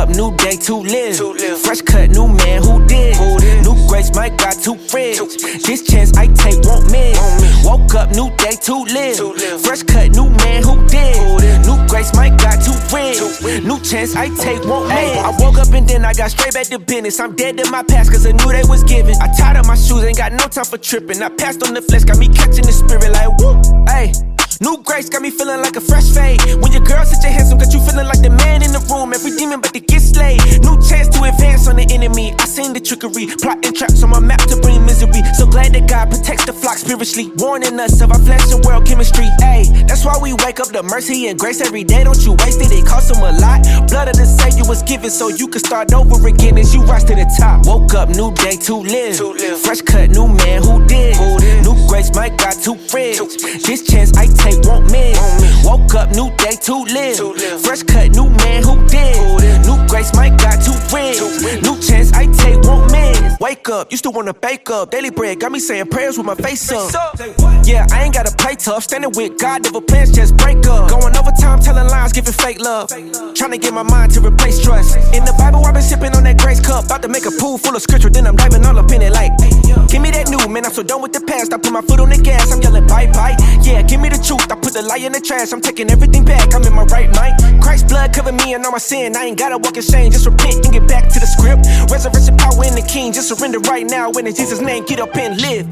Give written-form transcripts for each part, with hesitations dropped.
up, new day to live. Fresh cut, new man, who did? New grace, might got 2 friends. This chance I take won't miss. Woke up, new day to live. Fresh cut, new man, who did? New grace, might got 2 friends. New chance I take won't miss. I woke up and then I got straight back to business. I'm dead to my past cause I knew they was giving. I tied up my shoes, ain't got no time for tripping. I passed on the flesh, got me catching the spirit like woo. Ayy. New grace got me feeling like a fresh fade. When your girl said you're handsome, got you feeling like the man in the room. Every demon but to get slayed. New chance to advance on the enemy. I seen the trickery, plotting traps on my map to bring misery. So glad that God protects the flock spiritually, warning us of our flesh and world chemistry. Ayy, that's why we wake up to mercy and grace every day. Don't you waste it, it costs them a lot. Blood of the Savior was given so you could start over again as you rise to the top. Woke up, new day to live. Fresh cut, new man, who did? New grace, might got 2 friends. This chance I take won't miss. Woke up, new day to live. Fresh cut, new man, who did? New grace, might got 2 friends. New chance I take won't miss. Wake up, used to wanna bake up. Daily bread got me saying prayers with my face up. Yeah, I ain't gotta play tough. Standing with God, never plans just break up. Going overtime, telling lies, giving fake love. Trying to get my mind to replace trust. In the Bible, I've been sipping on that grace cup. About to make a pool full of scripture, then I'm diving all up in it like, give me that new, man, I'm so done with the past. I put my foot on the gas, I'm yelling bye bye. Yeah, give me the truth, I put the lie in the trash. I'm taking everything back, I'm in my right mind. Christ's blood cover me and all my sin. I ain't gotta walk in shame, just repent and get back to the script. Resurrection power in the King, just surrender right now. In Jesus' name, get up and live.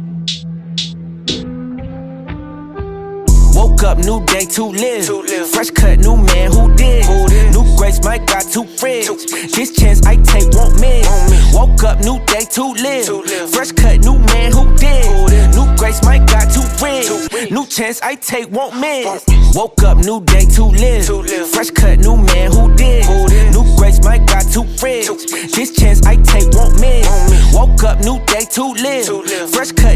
Woke up, new day to live. Fresh cut, new man, who did? New grace, might got 2 friends. This chance I take won't miss. Woke up, new day to live. Fresh cut, new man, who did? New grace, might got 2 friends. New chance I take won't miss. Woke up, new day to live. Fresh cut, new man, who did? New grace, might got 2 friends. This chance I take won't miss. Woke up, new day to live. Fresh cut.